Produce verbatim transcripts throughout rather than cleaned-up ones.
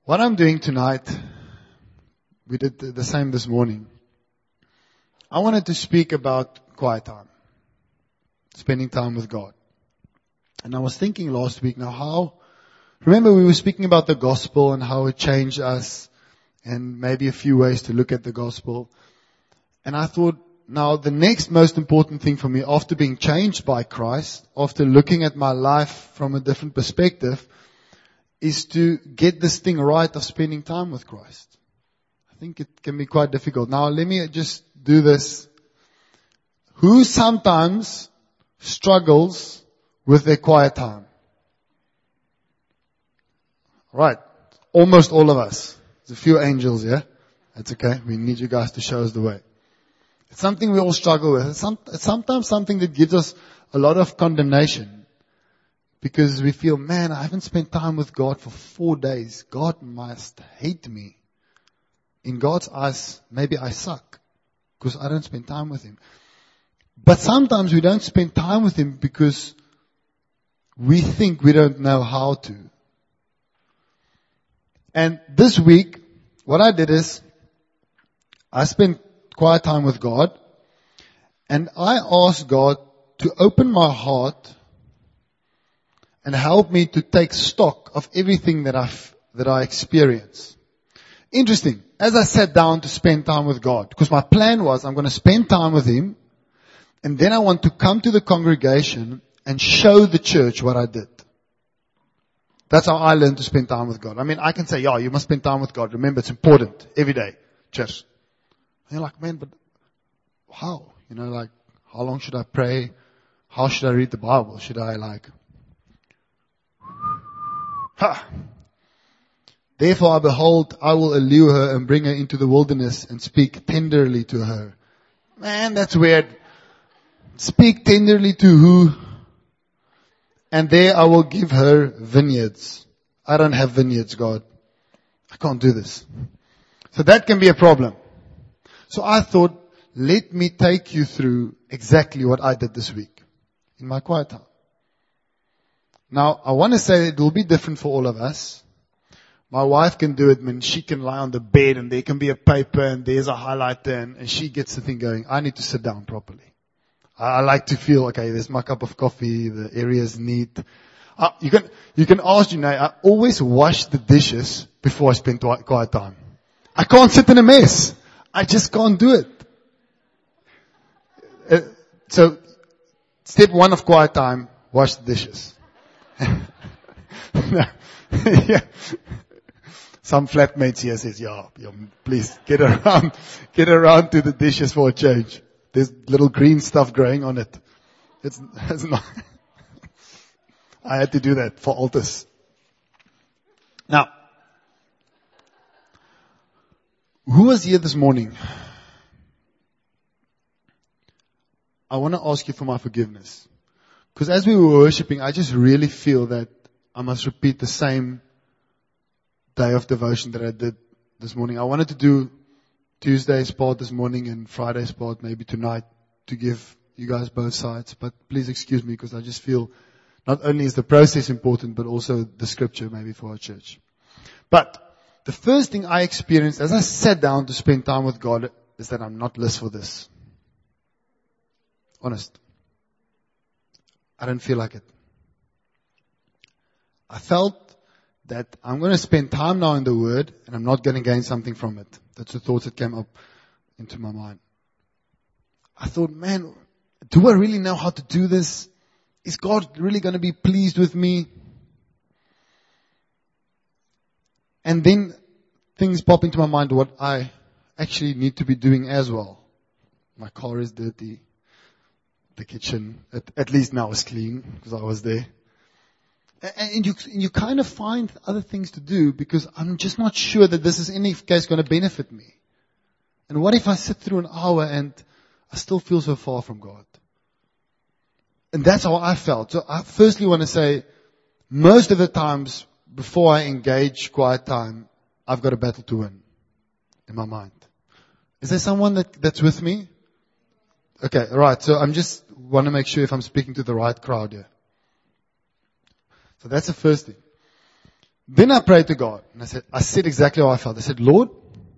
What I'm doing tonight, we did the same this morning. I wanted to speak about quiet time, spending time with God. And I was thinking last week, now how, remember we were speaking about the gospel and how it changed us and maybe a few ways to look at the gospel. And I thought, now the next most important thing for me after being changed by Christ, after looking at my life from a different perspective, is to get this thing right of spending time with Christ. I think it can be quite difficult. Now let me just do this. Who sometimes struggles with their quiet time? Right. Almost all of us. There's a few angels here. That's okay. We need you guys to show us the way. It's something we all struggle with. It's, some, it's sometimes something that gives us a lot of condemnation. Because we feel, man, I haven't spent time with God for four days. God must hate me. In God's eyes, maybe I suck. Because I don't spend time with Him. But sometimes we don't spend time with Him because we think we don't know how to. And this week, what I did is, I spent quiet time with God. And I asked God to open my heart and help me to take stock of everything that I that I experience. Interesting. As I sat down to spend time with God, because my plan was I'm going to spend time with Him, and then I want to come to the congregation and show the church what I did. That's how I learned to spend time with God. I mean, I can say, yeah, you must spend time with God. Remember, it's important. Every day. Church. And you're like, man, but how? You know, like, how long should I pray? How should I read the Bible? Should I like... Ha! Therefore, I behold, I will allure her and bring her into the wilderness and speak tenderly to her. Man, that's weird. Speak tenderly to who? And there I will give her vineyards. I don't have vineyards, God. I can't do this. So that can be a problem. So I thought, let me take you through exactly what I did this week in my quiet time. Now, I want to say it will be different for all of us. My wife can do it when she can lie on the bed and there can be a paper and there's a highlighter and, and she gets the thing going. I need to sit down properly. I, I like to feel, okay, there's my cup of coffee, the area is neat. Uh, you can, you can ask Junaid, I always wash the dishes before I spend quiet time. I can't sit in a mess. I just can't do it. Uh, so, step one of quiet time, wash the dishes. Yeah. Some flatmates here says, yeah, yeah, please get around, get around to the dishes for a change. There's little green stuff growing on it. It's, it's not. I had to do that for Altus. Now, who was here this morning? I want to ask you for my forgiveness. Because as we were worshiping, I just really feel that I must repeat the same day of devotion that I did this morning. I wanted to do Tuesday's part this morning and Friday's part maybe tonight to give you guys both sides. But please excuse me because I just feel not only is the process important, but also the scripture maybe for our church. But the first thing I experienced as I sat down to spend time with God is that I'm not list for this. Honest. I don't feel like it. I felt that I'm going to spend time now in the Word and I'm not going to gain something from it. That's the thoughts that came up into my mind. I thought, man, do I really know how to do this? Is God really going to be pleased with me? And then things pop into my mind what I actually need to be doing as well. My car is dirty. The kitchen, at, at least now, is clean because I was there. And, and you, you kind of find other things to do because I'm just not sure that this is in any case going to benefit me. And what if I sit through an hour and I still feel so far from God? And that's how I felt. So I firstly want to say, most of the times before I engage quiet time, I've got a battle to win in my mind. Is there someone that, that's with me? Okay, right. So I'm just want to make sure if I'm speaking to the right crowd here. So that's the first thing. Then I prayed to God, and I said, I said exactly how I felt. I said, Lord,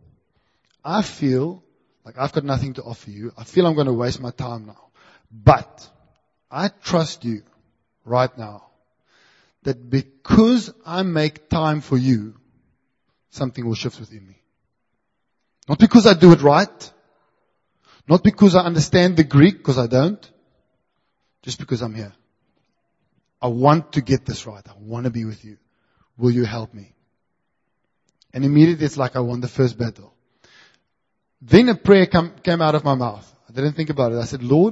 I feel like I've got nothing to offer you. I feel I'm going to waste my time now. But I trust you right now that because I make time for you, something will shift within me. Not because I do it right. Not because I understand the Greek, because I don't. Just because I'm here. I want to get this right. I want to be with you. Will you help me? And immediately it's like I won the first battle. Then a prayer come, came out of my mouth. I didn't think about it. I said, Lord,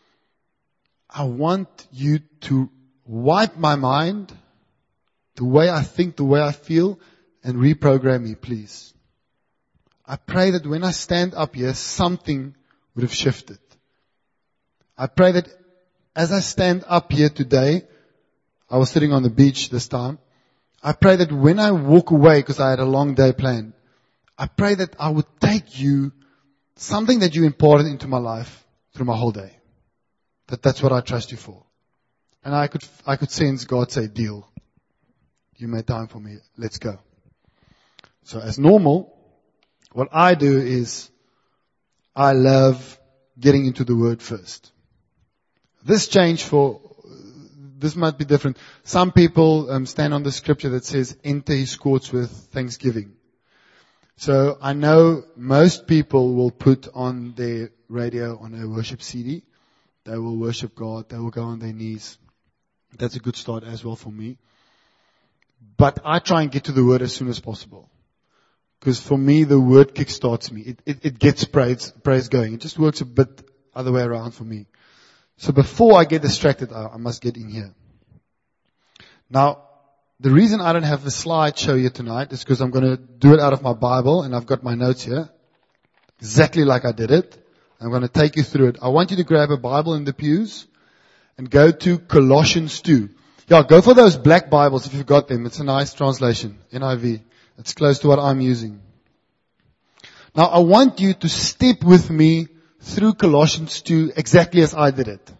I want you to wipe my mind, the way I think, the way I feel, and reprogram me, please. I pray that when I stand up here, something would have shifted. I pray that as I stand up here today, I was sitting on the beach this time, I pray that when I walk away, because I had a long day planned, I pray that I would take you, something that you imparted into my life through my whole day. That that's what I trust you for. And I could, I could sense God say, deal. You made time for me. Let's go. So as normal, what I do is I love getting into the Word first. This changed for, this might be different. Some people um, stand on the scripture that says, enter His courts with thanksgiving. So I know most people will put on their radio on a worship C D. They will worship God. They will go on their knees. That's a good start as well for me. But I try and get to the Word as soon as possible. Because for me, the Word kickstarts me. It, it, it gets praise, praise going. It just works a bit other way around for me. So before I get distracted, I, I must get in here. Now, the reason I don't have a slideshow here tonight is because I'm going to do it out of my Bible, and I've got my notes here. Exactly like I did it. I'm going to take you through it. I want you to grab a Bible in the pews and go to Colossians two. Yeah, go for those black Bibles if you've got them. It's a nice translation, N I V. It's close to what I'm using. Now, I want you to step with me through Colossians two exactly as I did it.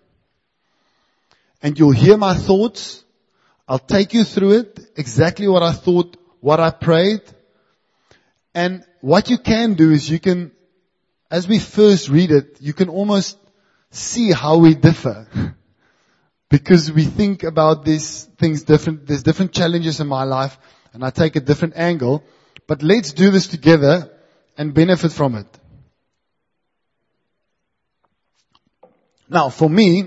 And you'll hear my thoughts. I'll take you through it, exactly what I thought, what I prayed. And what you can do is you can, as we first read it, you can almost see how we differ. Because we think about these things different, there's different challenges in my life, and I take a different angle. But let's do this together and benefit from it. Now, for me,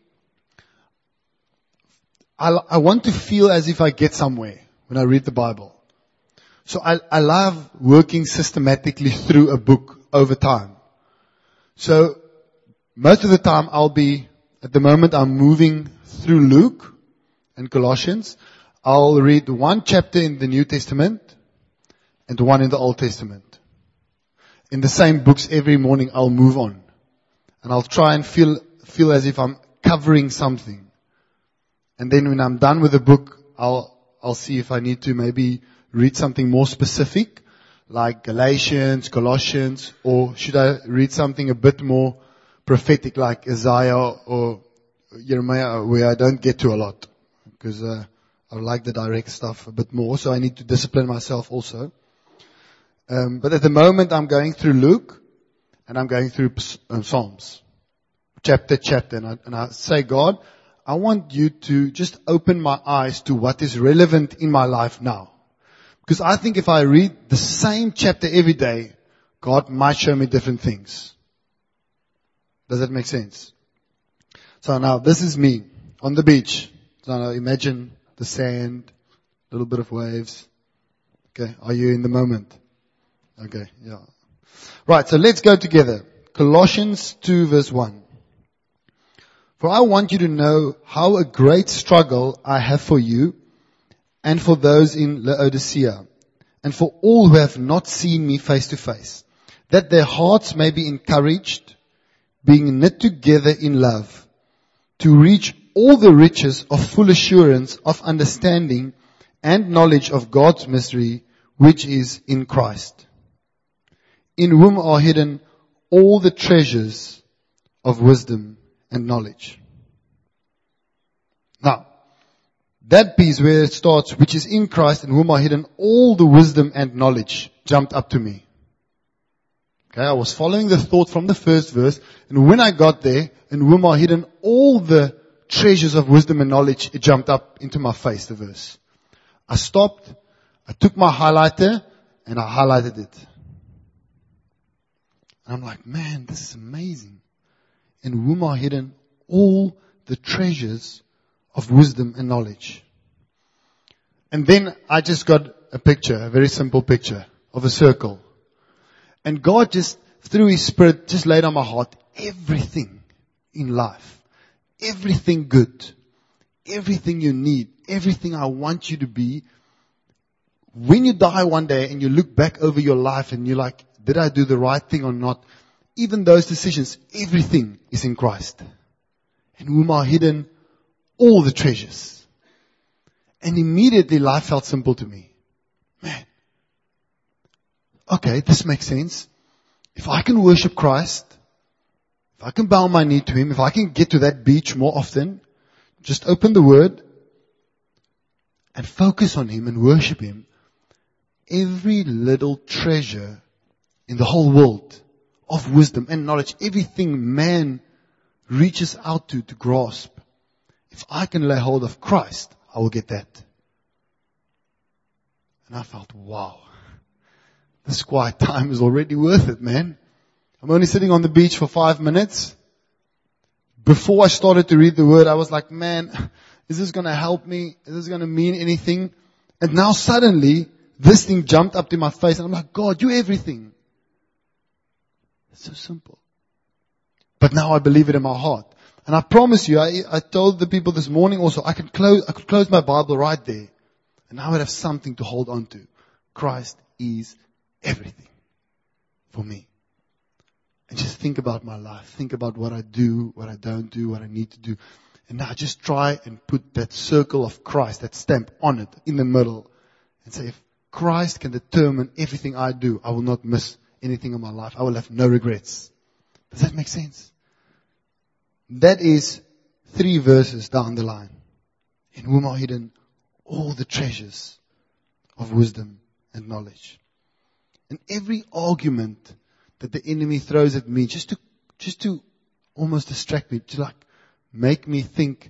I, I want to feel as if I get somewhere when I read the Bible. So I, I love working systematically through a book over time. So most of the time I'll be, at the moment I'm moving through Luke and Colossians. I'll read one chapter in the New Testament and one in the Old Testament. In the same books every morning I'll move on. And I'll try and feel, feel as if I'm covering something. And then when I'm done with the book, I'll, I'll see if I need to maybe read something more specific, like Galatians, Colossians, or should I read something a bit more prophetic, like Isaiah or Jeremiah, where I don't get to a lot, because uh, I like the direct stuff a bit more, so I need to discipline myself also. Um, but at the moment, I'm going through Luke, and I'm going through um, Psalms, chapter, chapter, and I, and I say, God, I want you to just open my eyes to what is relevant in my life now. Because I think if I read the same chapter every day, God might show me different things. Does that make sense? So now this is me on the beach. So now imagine the sand, a little bit of waves. Okay, are you in the moment? Okay, yeah. Right, so let's go together. Colossians two verse one. For I want you to know how a great struggle I have for you and for those in Laodicea and for all who have not seen me face to face, that their hearts may be encouraged, being knit together in love, to reach all the riches of full assurance of understanding and knowledge of God's mystery, which is in Christ, in whom are hidden all the treasures of wisdom and knowledge. Now, That piece where it starts, which is in Christ in whom are hidden all the wisdom and knowledge, jumped up to me. Okay, I was following the thought from the first verse, and when I got there, in whom are hidden all the treasures of wisdom and knowledge, it jumped up into my face, the verse. I stopped, I took my highlighter, and I highlighted it. And I'm like, man, this is amazing. In whom are hidden all the treasures of wisdom and knowledge. And then I just got a picture, a very simple picture of a circle. And God just, through His Spirit, just laid on my heart everything in life. Everything good. Everything you need. Everything I want you to be. When you die one day and you look back over your life and you're like, did I do the right thing or not? Even those decisions, everything is in Christ. In whom are hidden all the treasures. And immediately life felt simple to me. Man. Okay, this makes sense. If I can worship Christ, if I can bow my knee to Him, if I can get to that beach more often, just open the Word and focus on Him and worship Him, every little treasure in the whole world of wisdom and knowledge, everything man reaches out to, to grasp, if I can lay hold of Christ, I will get that. And I felt, wow, this quiet time is already worth it, man. I'm only sitting on the beach for five minutes. Before I started to read the Word, I was like, man, is this going to help me? Is this going to mean anything? And now suddenly, this thing jumped up to my face and I'm like, God, you're everything. It's so simple. But now I believe it in my heart. And I promise you, I, I told the people this morning also, I could close, I could close my Bible right there. And I would have something to hold on to. Christ is everything for me. And just think about my life. Think about what I do, what I don't do, what I need to do. And now just try and put that circle of Christ, that stamp on it in the middle. And say, if Christ can determine everything I do, I will not miss anything in my life. I will have no regrets. Does that make sense? That is three verses down the line. In whom are hidden all the treasures of wisdom and knowledge. And every argument that the enemy throws at me, just to, just to almost distract me, to like make me think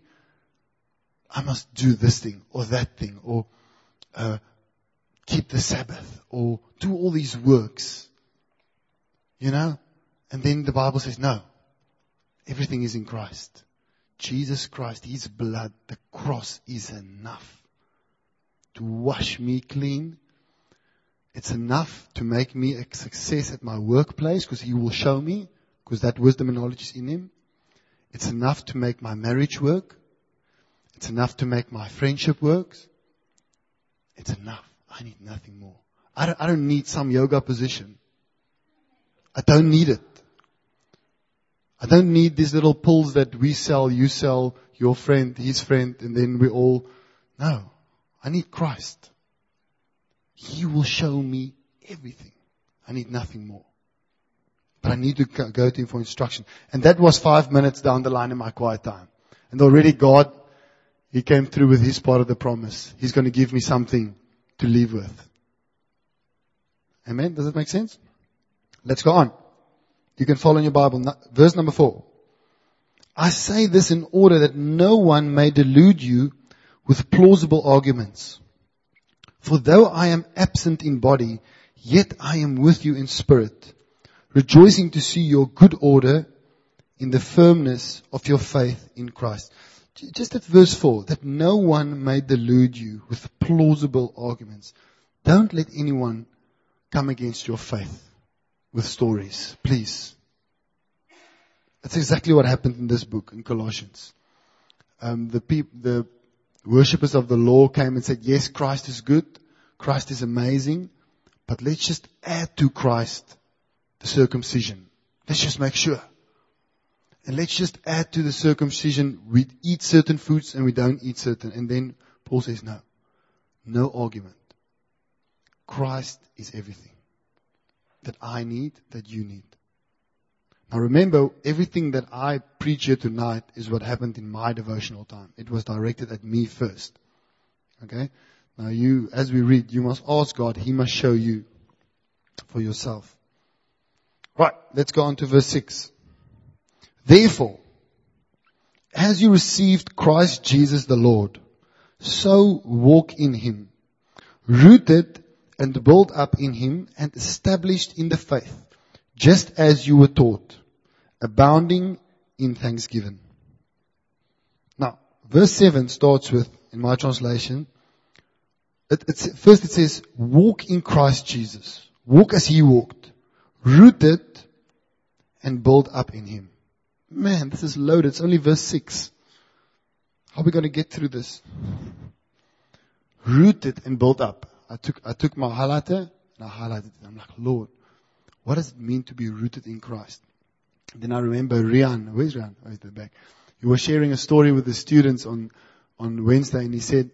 I must do this thing or that thing or uh, keep the Sabbath or do all these works. You know? And then the Bible says, no. Everything is in Christ. Jesus Christ, His blood, the cross is enough to wash me clean. It's enough to make me a success at my workplace because He will show me, because that wisdom and knowledge is in Him. It's enough to make my marriage work. It's enough to make my friendship work. It's enough. I need nothing more. I don't, I don't need some yoga position. I don't need it. I don't need these little pills that we sell, you sell, your friend, his friend, and then we all... No. I need Christ. He will show me everything. I need nothing more. But I need to go to Him for instruction. And that was five minutes down the line in my quiet time. And already God, He came through with His part of the promise. He's going to give me something to live with. Amen? Does that make sense? Let's go on. You can follow in your Bible. Verse number four. I say this in order that no one may delude you with plausible arguments. For though I am absent in body, yet I am with you in spirit, rejoicing to see your good order in the firmness of your faith in Christ. Just at verse four, that no one may delude you with plausible arguments. Don't let anyone come against your faith with stories, please. That's exactly what happened in this book, in Colossians. Um, the people, the worshippers of the law came and said, yes, Christ is good, Christ is amazing, but let's just add to Christ the circumcision. Let's just make sure. And let's just add to the circumcision, we eat certain foods and we don't eat certain. And then Paul says, no, no argument. Christ is everything that I need, that you need. Now remember, everything that I preach here tonight is what happened in my devotional time. It was directed at me first. Okay? Now you, as we read, you must ask God. He must show you for yourself. Right, let's go on to verse six. Therefore, as you received Christ Jesus the Lord, so walk in Him, rooted and built up in Him and established in the faith, just as you were taught, abounding in thanksgiving. Now, verse seven starts with, in my translation, it, it's, first it says, walk in Christ Jesus. Walk as He walked, rooted and built up in Him. Man, this is loaded. It's only verse six. How are we going to get through this? Rooted and built up. I took, I took my highlighter and I highlighted it. I'm like, Lord, what does it mean to be rooted in Christ? And then I remember Rian. Where's Rian? Oh, he's at the back. He was sharing a story with the students on, on Wednesday, and he said,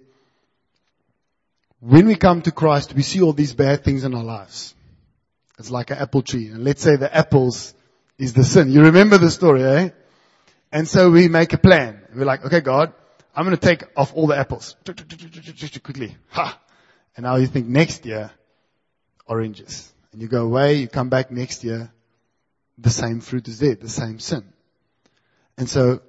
when we come to Christ, we see all these bad things in our lives. It's like an apple tree. And let's say the apples is the sin. You remember the story, eh? And so we make a plan. We're like, okay, God, I'm going to take off all the apples. Quickly. Ha! And now you think next year, oranges. And you go away, you come back next year, the same fruit is there, the same sin. And so,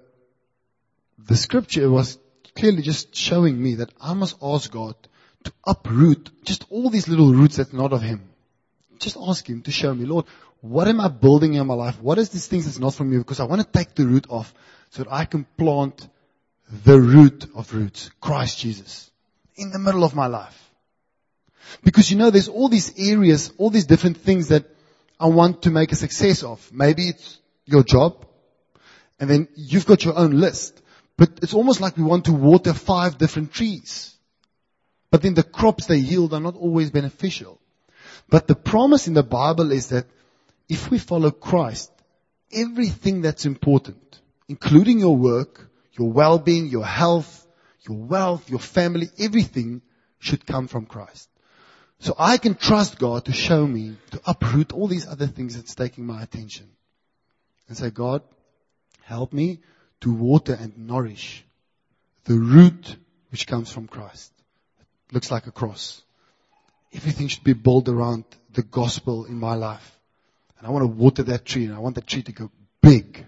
the scripture was clearly just showing me that I must ask God to uproot just all these little roots that's not of Him. Just ask Him to show me, Lord, what am I building in my life? What is these things that's not from You? Because I want to take the root off so that I can plant the root of roots, Christ Jesus, in the middle of my life. Because you know, there's all these areas, all these different things that I want to make a success of. Maybe it's your job, and then you've got your own list. But it's almost like we want to water five different trees. But then the crops they yield are not always beneficial. But the promise in the Bible is that if we follow Christ, everything that's important, including your work, your well-being, your health, your wealth, your family, everything should come from Christ. So I can trust God to show me, to uproot all these other things that's taking my attention. And say, God, help me to water and nourish the root which comes from Christ. It looks like a cross. Everything should be built around the gospel in my life. And I want to water that tree, and I want that tree to go big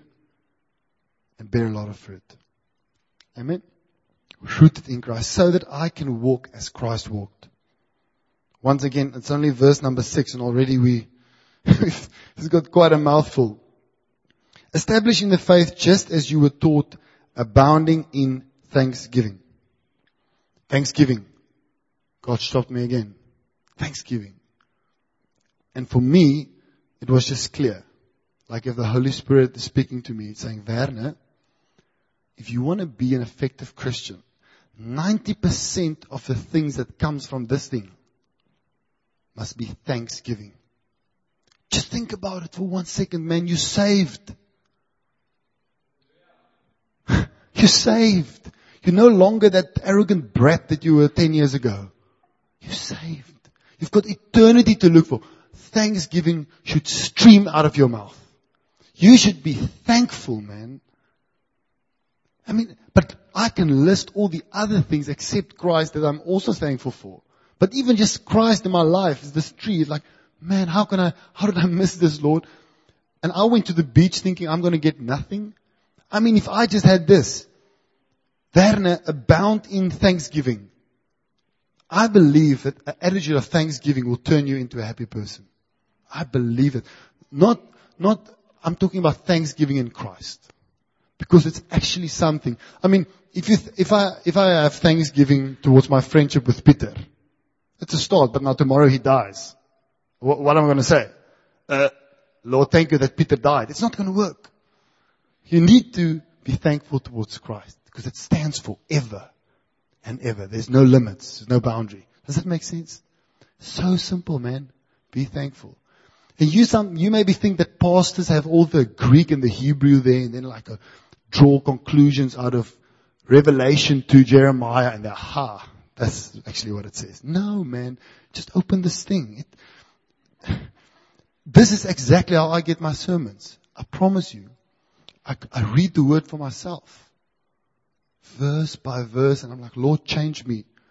and bear a lot of fruit. Amen? Rooted in Christ, so that I can walk as Christ walked. Once again, it's only verse number six, and already we, it's got quite a mouthful. Establishing the faith just as you were taught, abounding in thanksgiving. Thanksgiving. God stopped me again. Thanksgiving. And for me, it was just clear. Like if the Holy Spirit is speaking to me, it's saying, Werner, if you want to be an effective Christian, ninety percent of the things that comes from this thing must be thanksgiving. Just think about it for one second, man. You're saved. You're saved. You're no longer that arrogant brat that you were ten years ago. You're saved. You've got eternity to look for. Thanksgiving should stream out of your mouth. You should be thankful, man. I mean, but I can list all the other things except Christ that I'm also thankful for. But even just Christ in my life is this tree. It's like, man, how can I, how did I miss this, Lord? And I went to the beach thinking I'm going to get nothing. I mean, if I just had this, Werner, abound in thanksgiving. I believe that an attitude of thanksgiving will turn you into a happy person. I believe it. Not, not, I'm talking about thanksgiving in Christ. Because it's actually something. I mean, if you, if I, if I have thanksgiving towards my friendship with Peter, it's a start, but now tomorrow he dies. What, what am I going to say? Uh, Lord, thank you that Peter died. It's not going to work. You need to be thankful towards Christ because it stands forever and ever. There's no limits. There's no boundary. Does that make sense? So simple, man. Be thankful. And you some, you maybe think that pastors have all the Greek and the Hebrew there and then like a, draw conclusions out of Revelation to Jeremiah and aha, that's actually what it says. No, man. Just open this thing. It, this is exactly how I get my sermons. I promise you. I, I read the word for myself. Verse by verse and I'm like, Lord, change me.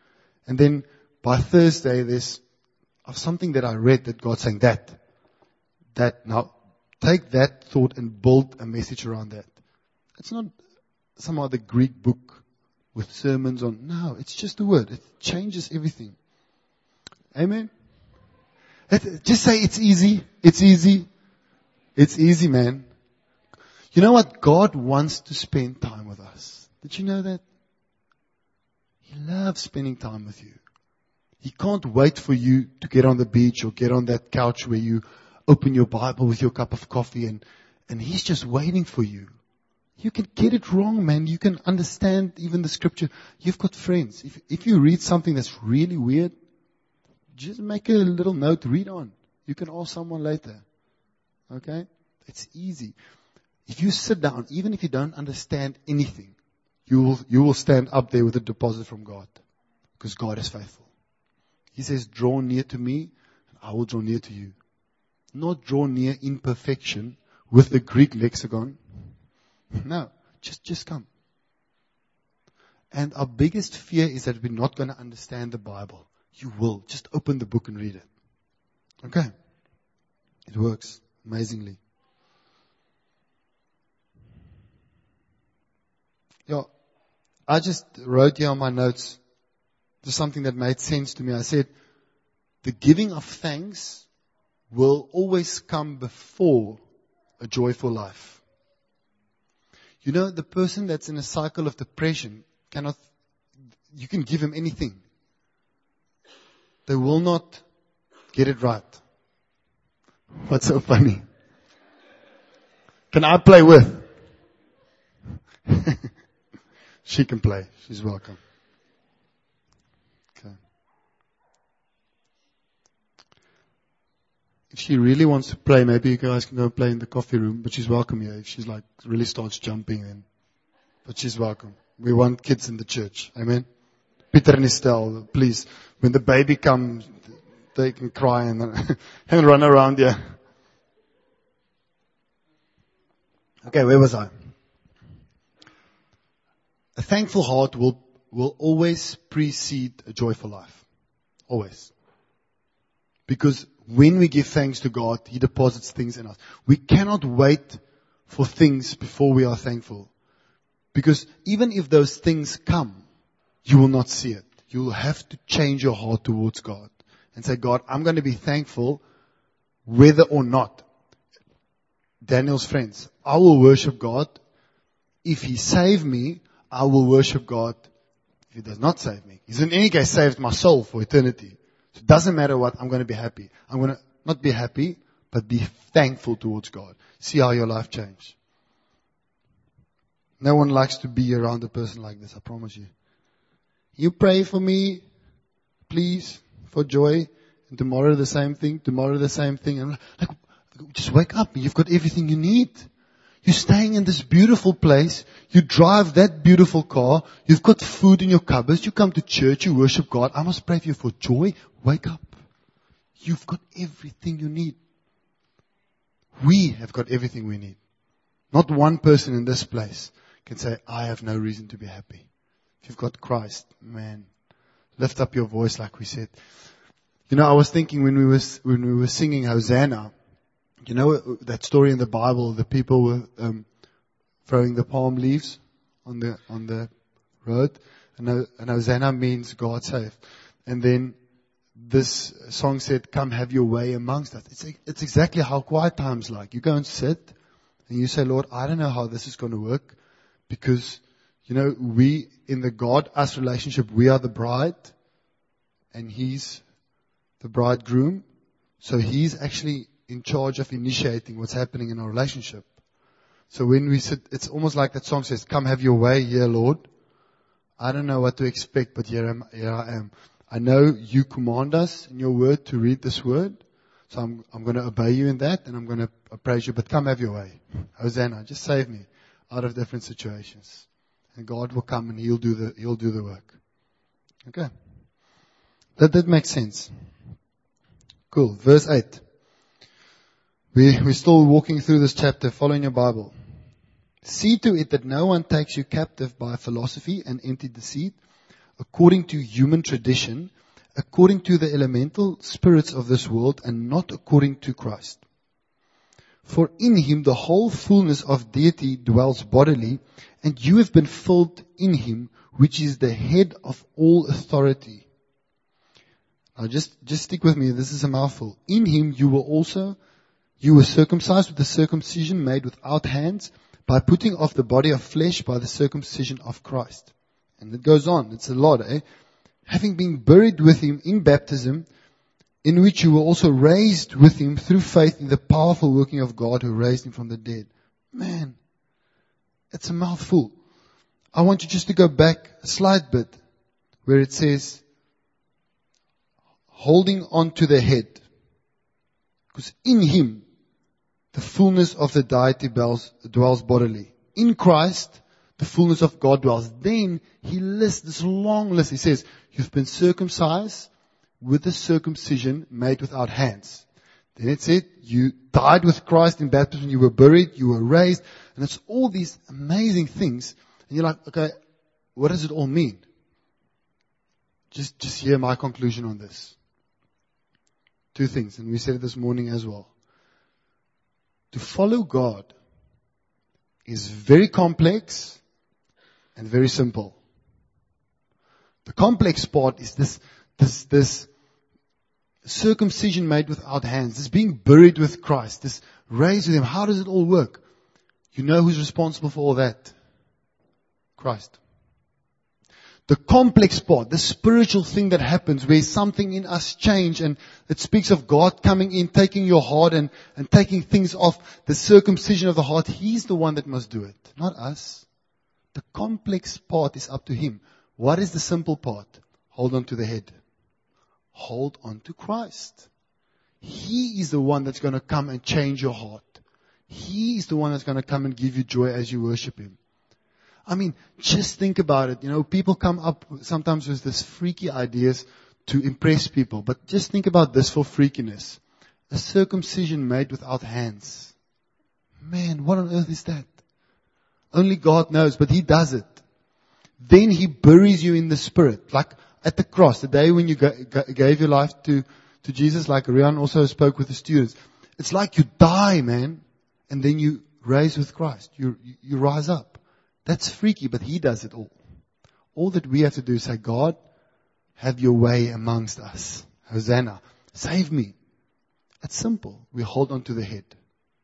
And then by Thursday, there's something that I read that God's saying that. That now, take that thought and build a message around that. It's not some other Greek book with sermons on. No, it's just the word. It changes everything. Amen? It, just say it's easy. It's easy. It's easy, man. You know what? God wants to spend time with us. Did you know that? He loves spending time with you. He can't wait for you to get on the beach or get on that couch where you open your Bible with your cup of coffee and, and He's just waiting for you. You can get it wrong, man. You can understand even the scripture. You've got friends. If, if you read something that's really weird, just make a little note, read on. You can ask someone later. Okay? It's easy. If you sit down, even if you don't understand anything, you will, you will stand up there with a deposit from God. Because God is faithful. He says, draw near to me, and I will draw near to you. Not draw near in perfection with the Greek lexicon. No, just, just come. And our biggest fear is that we're not going to understand the Bible. You will. Just open the book and read it. Okay? It works amazingly. Yeah, I just wrote here on my notes just something that made sense to me. I said, the giving of thanks will always come before a joyful life. You know, the person that's in a cycle of depression cannot, you can give him anything. They will not get it right. What's so funny? Can I play with? She can play. She's welcome. Okay. If she really wants to play, maybe you guys can go and play in the coffee room, but she's welcome here. If she's like, really starts jumping then. But she's welcome. We want kids in the church. Amen? Peter and Estelle, please. When the baby comes, they can cry and, and run around here. Okay, where was I? A thankful heart will, will always precede a joyful life. Always. Because when we give thanks to God, He deposits things in us. We cannot wait for things before we are thankful. Because even if those things come, you will not see it. You will have to change your heart towards God. And say, God, I'm going to be thankful whether or not. Daniel's friends, I will worship God. If He saved me, I will worship God. If He does not save me, He's in any case saved my soul for eternity. So it doesn't matter what, I'm going to be happy. I'm going to not be happy, but be thankful towards God. See how your life changed. No one likes to be around a person like this, I promise you. You pray for me, please, for joy. And tomorrow the same thing, tomorrow the same thing. And like, just wake up. You've got everything you need. You're staying in this beautiful place. You drive that beautiful car. You've got food in your cupboards. You come to church. You worship God. I must pray for you for joy. Wake up. You've got everything you need. We have got everything we need. Not one person in this place can say, I have no reason to be happy. If you've got Christ, man, lift up your voice like we said. You know, I was thinking when we were, when we were singing Hosanna, you know that story in the Bible, the people were um, throwing the palm leaves on the on the road, and, and Hosanna means God save. And then this song said, "Come, have your way amongst us." It's it's exactly how quiet time's like. You go and sit, and you say, "Lord, I don't know how this is going to work, because you know we in the God-us relationship, we are the bride, and He's the bridegroom, so He's actually in charge of initiating what's happening in our relationship." So when we sit, it's almost like that song says, "Come have your way here, Lord. I don't know what to expect, but here, am, here I am. I know you command us in your word to read this word. So I'm, I'm going to obey you in that, and I'm going to praise you, but come have your way. Hosanna, just save me out of different situations. And God will come and He'll do the, He'll do the work." Okay. That, that makes sense. Cool. Verse eight. We, we're still walking through this chapter, following your Bible. "See to it that no one takes you captive by philosophy and empty deceit, according to human tradition, according to the elemental spirits of this world, and not according to Christ. For in him the whole fullness of deity dwells bodily, and you have been filled in him, which is the head of all authority. Now just, just stick with me, this is a mouthful. In him you were also, you were circumcised with the circumcision made without hands, by putting off the body of flesh by the circumcision of Christ. And it goes on, it's a lot, eh? Having been buried with him in baptism, in which you were also raised with him through faith in the powerful working of God who raised him from the dead. Man, it's a mouthful. I want you just to go back a slight bit where it says, holding on to the head. Because in him, the fullness of the deity dwells, dwells bodily. In Christ, the fullness of God dwells. Then he lists this long list. He says, you've been circumcised with the circumcision made without hands. Then it said, you died with Christ in baptism, you were buried, you were raised, and it's all these amazing things. And you're like, okay, what does it all mean? Just, just hear my conclusion on this. Two things, and we said it this morning as well. To follow God is very complex and very simple. The complex part is this, this, this circumcision made without hands, this being buried with Christ, this raised with him. How does it all work? You know who's responsible for all that? Christ. The complex part, the spiritual thing that happens where something in us change, and it speaks of God coming in, taking your heart and, and taking things off, the circumcision of the heart. He's the one that must do it, not us. The complex part is up to him. What is the simple part? Hold on to the head. Hold on to Christ. He is the one that's going to come and change your heart. He is the one that's going to come and give you joy as you worship him. I mean, just think about it. You know, people come up sometimes with this freaky ideas to impress people. But just think about this for freakiness. A circumcision made without hands. Man, what on earth is that? Only God knows, but he does it. Then he buries you in the spirit. Like at the cross, the day when you gave your life to, to Jesus, like Rian also spoke with the students. It's like you die, man. And then you raise with Christ. You, you rise up. That's freaky, but he does it all. All that we have to do is say, God, have your way amongst us. Hosanna. Save me. It's simple. We hold on to the head.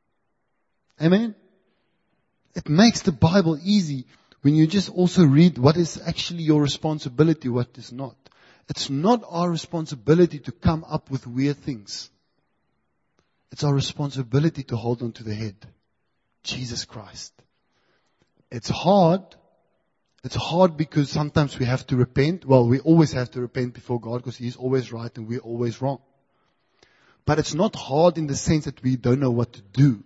Amen? It makes the Bible easy when you just also read what is actually your responsibility, what is not. It's not our responsibility to come up with weird things. It's our responsibility to hold on to the head. Jesus Christ. It's hard. It's hard because sometimes we have to repent. Well, we always have to repent before God because he's always right and we're always wrong. But it's not hard in the sense that we don't know what to do.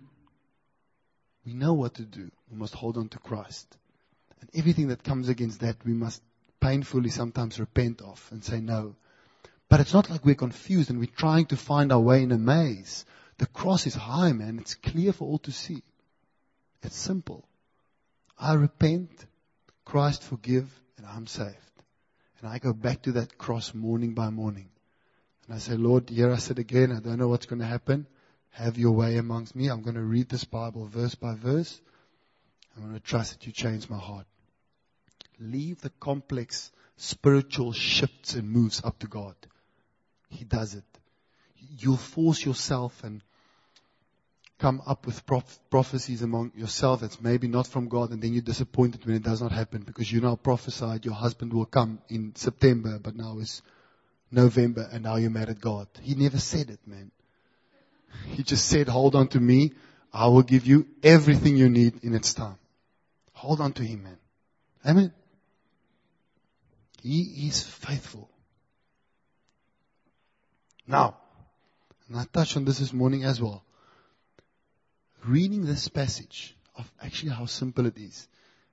We know what to do. We must hold on to Christ. And everything that comes against that, we must painfully sometimes repent of and say no. But it's not like we're confused and we're trying to find our way in a maze. The cross is high, man. It's clear for all to see. It's simple. I repent, Christ forgive, and I'm saved. And I go back to that cross morning by morning. And I say, Lord, here I sit again. I don't know what's going to happen. Have your way amongst me. I'm going to read this Bible verse by verse. I'm going to trust that you change my heart. Leave the complex spiritual shifts and moves up to God. He does it. You'll force yourself and come up with prof- prophecies among yourself that's maybe not from God, and then you're disappointed when it does not happen because you now prophesied your husband will come in September, but now it's November and now you're mad at God. He never said it, man. He just said, hold on to me. I will give you everything you need in its time. Hold on to him, man. Amen. He is faithful. Now, and I touched on this this morning as well. Reading this passage of actually how simple it is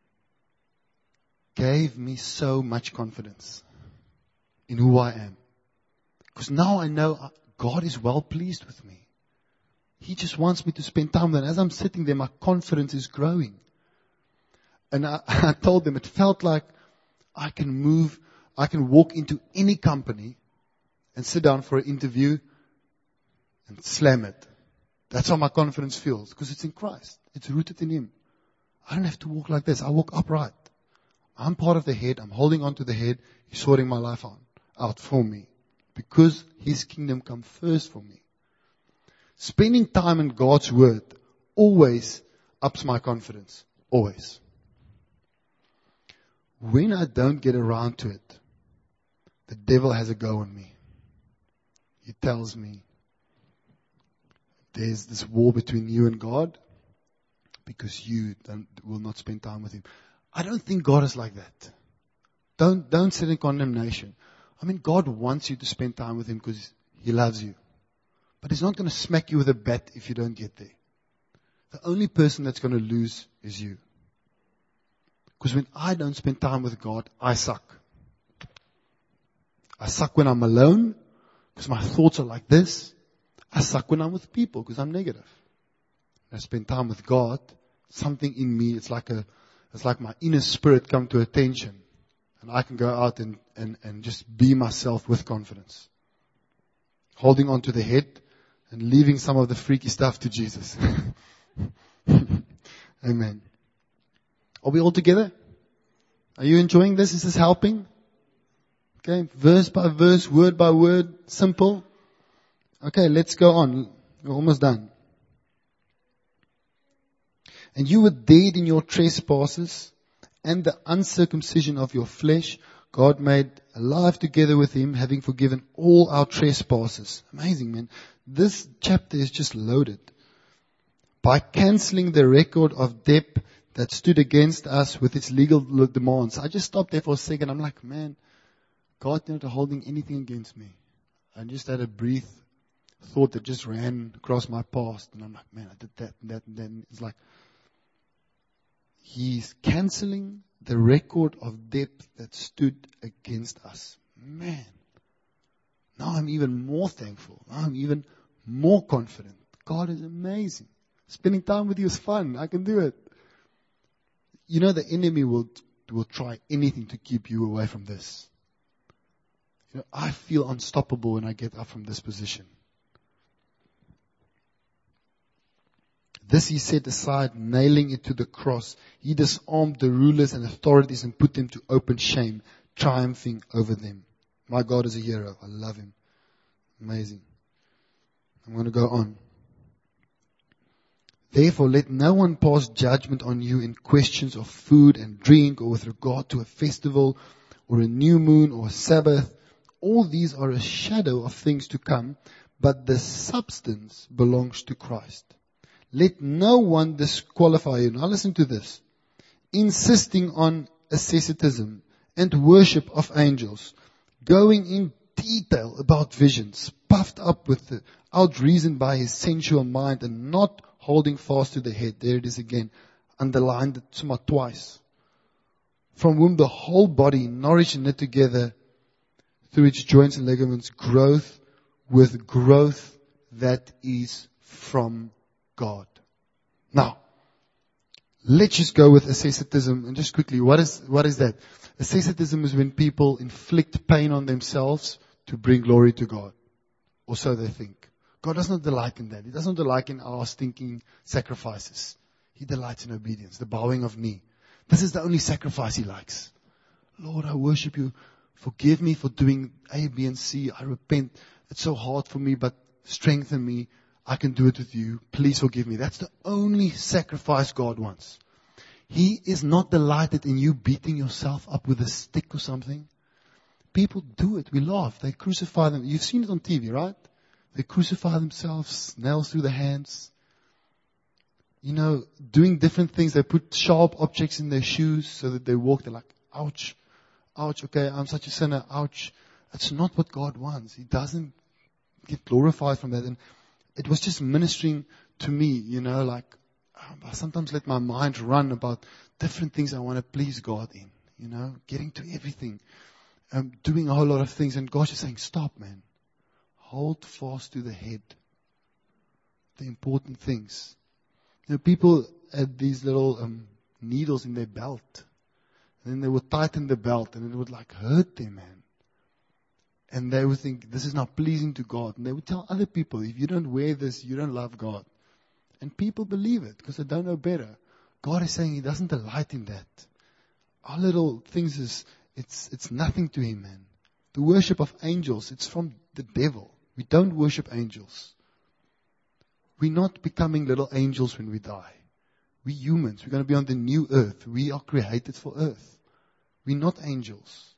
gave me so much confidence in who I am. Because now I know God is well pleased with me. He just wants me to spend time with him. As I'm sitting there, my confidence is growing. And I, I told them it felt like I can move I can walk into any company and sit down for an interview and slam it. That's how my confidence feels, because it's in Christ. It's rooted in Him. I don't have to walk like this. I walk upright. I'm part of the head. I'm holding on to the head. He's sorting my life on, out for me, because His kingdom come first for me. Spending time in God's Word always ups my confidence. Always. When I don't get around to it, the devil has a go on me. He tells me, there's this war between you and God because you don't, will not spend time with Him. I don't think God is like that. Don't, don't sit in condemnation. I mean, God wants you to spend time with Him because He loves you. But He's not going to smack you with a bat if you don't get there. The only person that's going to lose is you. Because when I don't spend time with God, I suck. I suck when I'm alone because my thoughts are like this. I suck when I'm with people because I'm negative. When I spend time with God, something in me, it's like a, it's like my inner spirit come to attention. And I can go out and, and, and just be myself with confidence. Holding on to the head and leaving some of the freaky stuff to Jesus. Amen. Are we all together? Are you enjoying this? Is this helping? Okay, verse by verse, word by word, simple. Okay, let's go on. We're almost done. And you were dead in your trespasses and the uncircumcision of your flesh. God made alive together with Him, having forgiven all our trespasses. Amazing, man. This chapter is just loaded. By cancelling the record of debt that stood against us with its legal demands. I just stopped there for a second. I'm like, man, God not holding anything against me. I just had a brief thought that just ran across my past. And I'm like, man, I did that and that and then. It's like, He's cancelling the record of debt that stood against us. Man. Now I'm even more thankful. Now I'm even more confident. God is amazing. Spending time with you is fun. I can do it. You know, the enemy will, will try anything to keep you away from this. You know, I feel unstoppable when I get up from this position. This He set aside, nailing it to the cross. He disarmed the rulers and authorities and put them to open shame, triumphing over them. My God is a hero. I love Him. Amazing. I'm going to go on. Therefore, let no one pass judgment on you in questions of food and drink, or with regard to a festival, or a new moon, or a Sabbath. All these are a shadow of things to come, but the substance belongs to Christ. Let no one disqualify you. Now listen to this. Insisting on asceticism and worship of angels, going in detail about visions, puffed up with the out-reasoned by his sensual mind, and not holding fast to the head. There it is again. Underlined it somewhat twice. From whom the whole body, nourished and knit together through its joints and ligaments, growth with growth that is from God. Now, let's just go with asceticism and just quickly, what is, what is that? Asceticism is when people inflict pain on themselves to bring glory to God. Or so they think. God does not delight in that. He does not delight in our stinking sacrifices. He delights in obedience, the bowing of knee. This is the only sacrifice He likes. Lord, I worship You. Forgive me for doing A, B, and C. I repent. It's so hard for me, but strengthen me. I can do it with You. Please forgive me. That's the only sacrifice God wants. He is not delighted in you beating yourself up with a stick or something. People do it. We laugh. They crucify them. You've seen it on T V, right? They crucify themselves, nails through the hands. You know, doing different things. They put sharp objects in their shoes so that they walk. They're like, ouch, ouch, okay, I'm such a sinner, ouch. That's not what God wants. He doesn't get glorified from that. And it was just ministering to me, you know, like, I sometimes let my mind run about different things I want to please God in, you know, getting to everything, um, doing a whole lot of things. And God's just saying, stop, man. Hold fast to the head. The important things. You know, people had these little um, needles in their belt. And then they would tighten the belt and it would like hurt them, man. And they would think, this is not pleasing to God. And they would tell other people, if you don't wear this, you don't love God. And people believe it because they don't know better. God is saying He doesn't delight in that. Our little things is, it's, it's nothing to Him, man. The worship of angels, it's from the devil. We don't worship angels. We're not becoming little angels when we die. We're humans. We're going to be on the new earth. We are created for earth. We're not angels.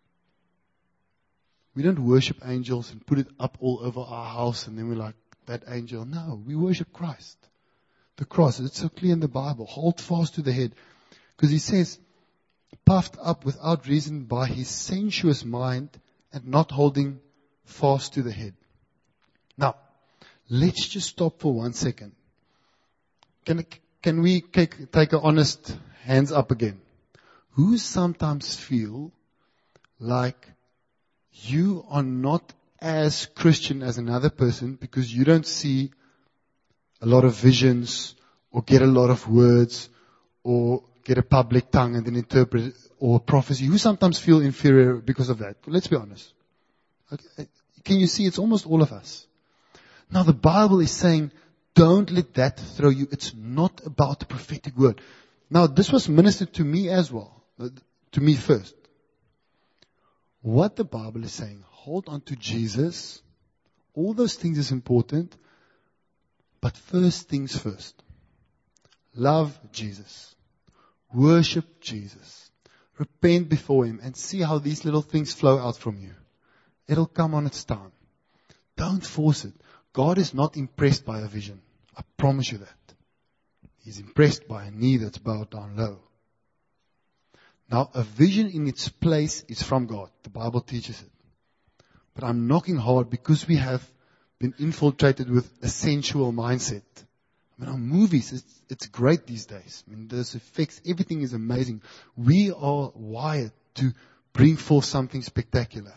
We don't worship angels and put it up all over our house and then we're like, that angel. No, we worship Christ. The cross, it's so clear in the Bible. Hold fast to the head. Because He says, puffed up without reason by his sensuous mind and not holding fast to the head. Now, let's just stop for one second. Can, can we take, take an honest hands up again? Who sometimes feel like you are not as Christian as another person because you don't see a lot of visions or get a lot of words or get a public tongue and then interpret or prophecy? Who sometimes feel inferior because of that? Let's be honest. Okay. Can you see it's almost all of us? Now the Bible is saying, don't let that throw you. It's not about the prophetic word. Now this was ministered to me as well. To me first. What the Bible is saying, hold on to Jesus. All those things is important. But first things first. Love Jesus. Worship Jesus. Repent before Him and see how these little things flow out from you. It'll come on its time. Don't force it. God is not impressed by a vision. I promise you that. He's impressed by a knee that's bowed down low. Now, a vision in its place is from God. The Bible teaches it. But I'm knocking hard because we have been infiltrated with a sensual mindset. I mean, our movies, it's, it's great these days. I mean, those effects, everything is amazing. We are wired to bring forth something spectacular.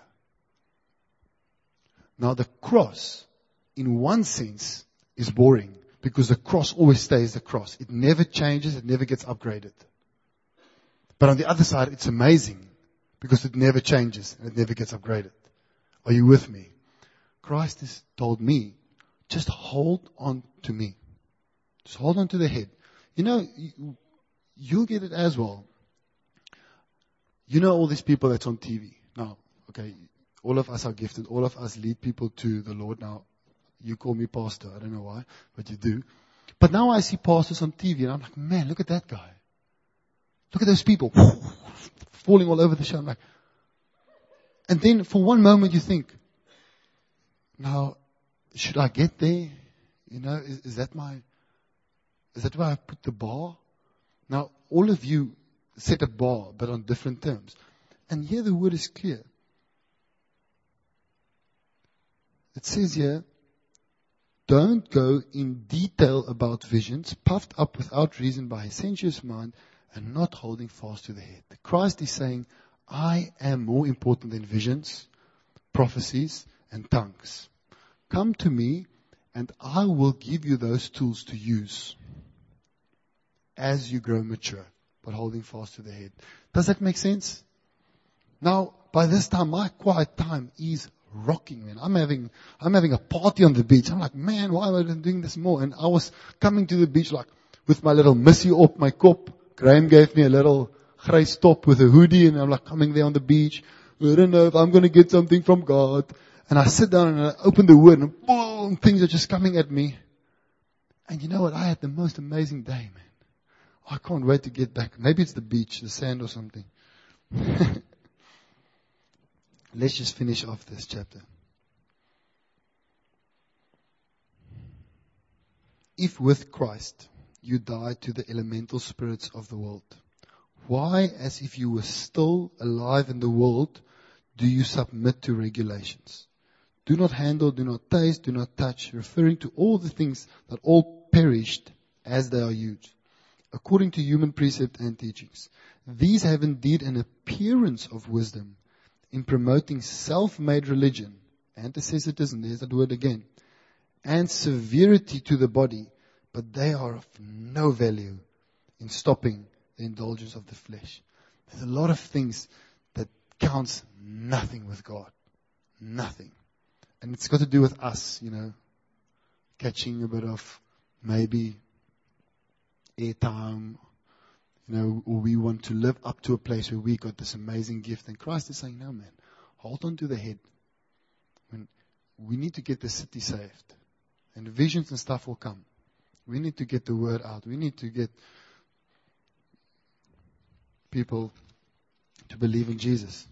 Now, the cross, in one sense, is boring because the cross always stays the cross. It never changes. It never gets upgraded. But on the other side, it's amazing because it never changes and it never gets upgraded. Are you with me? Christ has told me, just hold on to me. Just hold on to the head. You know, you, you'll get it as well. You know all these people that's on T V. Now, okay, all of us are gifted. All of us lead people to the Lord. Now, you call me pastor. I don't know why, but you do. But now I see pastors on T V and I'm like, man, look at that guy. Look at those people falling all over the show. I'm like, and then for one moment you think, now, should I get there? You know, is, is that my, is that where I put the bar? Now, all of you set a bar, but on different terms. And here the word is clear. It says here, don't go in detail about visions, puffed up without reason by a sensuous mind, and not holding fast to the head. Christ is saying, I am more important than visions, prophecies, and tongues. Come to me, and I will give you those tools to use as you grow mature, but holding fast to the head. Does that make sense? Now, by this time, my quiet time is rocking, man. I'm having, I'm having a party on the beach. I'm like, man, why am I doing this more? And I was coming to the beach like with my little missie up my kop. Graham gave me a little grey top with a hoodie, and I'm like coming there on the beach. I don't know if I'm going to get something from God. And I sit down and I open the word and boom, things are just coming at me. And you know what? I had the most amazing day, man. I can't wait to get back. Maybe it's the beach, the sand or something. Let's just finish off this chapter. If with Christ you died to the elemental spirits of the world, why, as if you were still alive in the world, do you submit to regulations? Do not handle, do not taste, do not touch, referring to all the things that all perished as they are used, according to human precept and teachings. These have indeed an appearance of wisdom in promoting self-made religion, antecessotism, there's that word again, and severity to the body, but they are of no value in stopping the indulgence of the flesh. There's a lot of things that counts nothing with God. Nothing. And it's got to do with us, you know, catching a bit of maybe airtime, you know, or we want to live up to a place where we got this amazing gift. And Christ is saying, no, man, hold on to the head. When we need to get the city saved. And visions and stuff will come. We need to get the word out. We need to get people to believe in Jesus.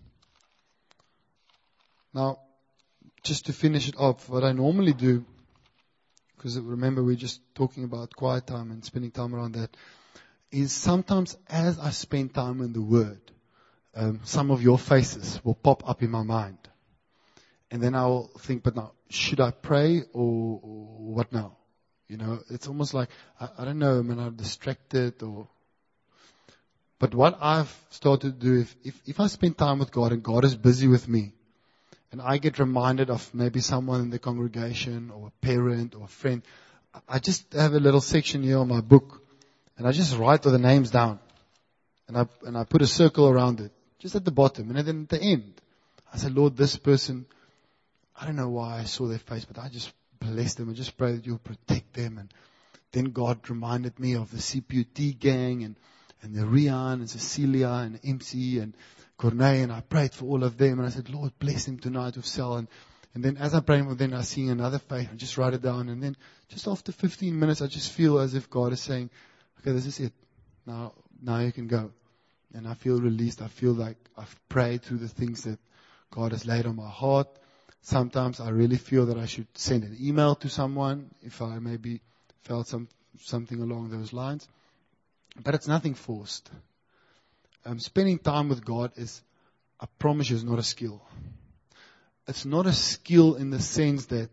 Now, just to finish it off, what I normally do, because remember we're just talking about quiet time and spending time around that, is sometimes as I spend time in the Word, um, some of your faces will pop up in my mind. And then I'll think, but now, should I pray or, or what now? You know, it's almost like, I, I don't know, am I distracted or... But what I've started to do, if, if, if I spend time with God and God is busy with me, and I get reminded of maybe someone in the congregation or a parent or a friend, I just have a little section here on my book, and I just write all the names down. And I, and I put a circle around it, just at the bottom. And then at the end, I say, Lord, this person, I don't know why I saw their face, but I just bless them and just pray that you'll protect them. And then God reminded me of the C P U T gang and, and the Rian and Cecilia and M C and Corneille, and I prayed for all of them. And I said, Lord, bless them tonight with Sal. And, and then as I prayed for them, I see another face. I just write it down. And then just after fifteen minutes, I just feel as if God is saying, okay, this is it. Now, now you can go. And I feel released. I feel like I've prayed through the things that God has laid on my heart. Sometimes I really feel that I should send an email to someone if I maybe felt some something along those lines. But it's nothing forced. Um, spending time with God is, I promise you, is not a skill. It's not a skill in the sense that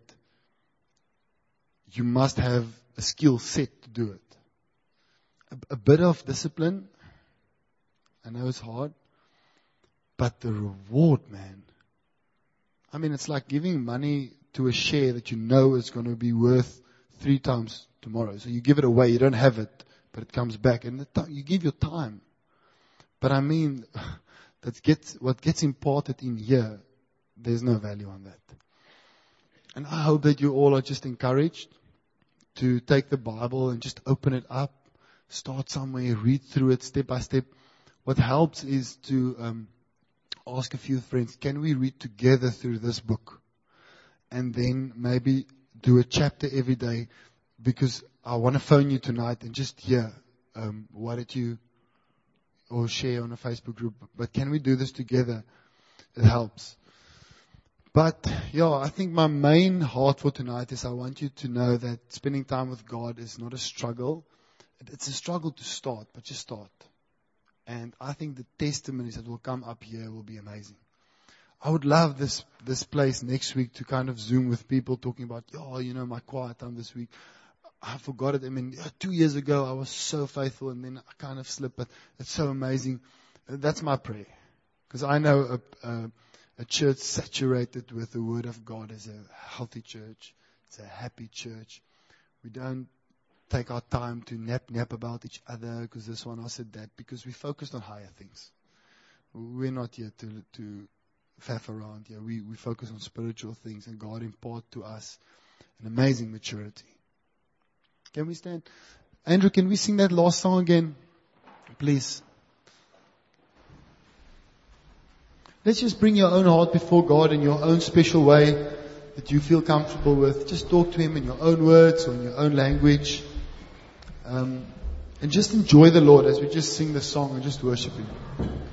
you must have a skill set to do it. A, a bit of discipline, I know it's hard, but the reward, man. I mean, it's like giving money to a share that you know is going to be worth three times tomorrow. So you give it away, you don't have it, but it comes back. And the time, you give your time. But I mean, that gets, what gets imparted in here, there's no value on that. And I hope that you all are just encouraged to take the Bible and just open it up, start somewhere, read through it step by step. What helps is to um, ask a few friends, can we read together through this book? And then maybe do a chapter every day, because I want to phone you tonight and just hear, um, what did you, or share on a Facebook group. But can we do this together? It helps. But, yeah, I think my main heart for tonight is I want you to know that spending time with God is not a struggle. It's a struggle to start, but just start. And I think the testimonies that will come up here will be amazing. I would love this this place next week to kind of Zoom with people talking about, oh, you know, my quiet time this week. I forgot it. I mean, two years ago I was so faithful and then I kind of slipped, but it's so amazing. That's my prayer. Because I know a, a, a church saturated with the Word of God is a healthy church. It's a happy church. We don't take our time to nap nap about each other because this one I said that, because we focused on higher things. We're not here to to faff around here. We we focus on spiritual things, and God impart to us an amazing maturity. Can we stand? Andrew, can we sing that last song again? Please. Let's just bring your own heart before God in your own special way that you feel comfortable with. Just talk to Him in your own words or in your own language. Um, and just enjoy the Lord as we just sing the song and just worship Him.